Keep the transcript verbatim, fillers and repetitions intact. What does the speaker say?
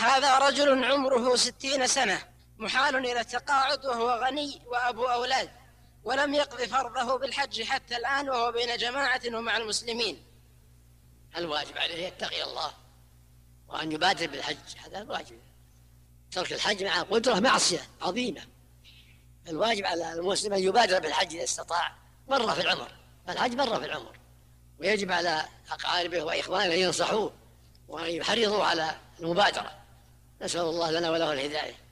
هذا رجل عمره ستين سنة محال إلى التقاعد وهو غني وأبو أولاد، ولم يقض فرضه بالحج حتى الآن وهو بين جماعة ومع المسلمين. الواجب عليه يتقي الله وأن يبادر بالحج، هذا الواجب. ترك الحج مع قدرة معصية عظيمة. الواجب على المسلم أن يبادر بالحج إذا استطاع مرة في العمر، الحج مرة في العمر، ويجب على أقاربه وإخوانه أن ينصحوه وأن يحرضوا على المبادرة. نسأل الله لنا وله الهداية.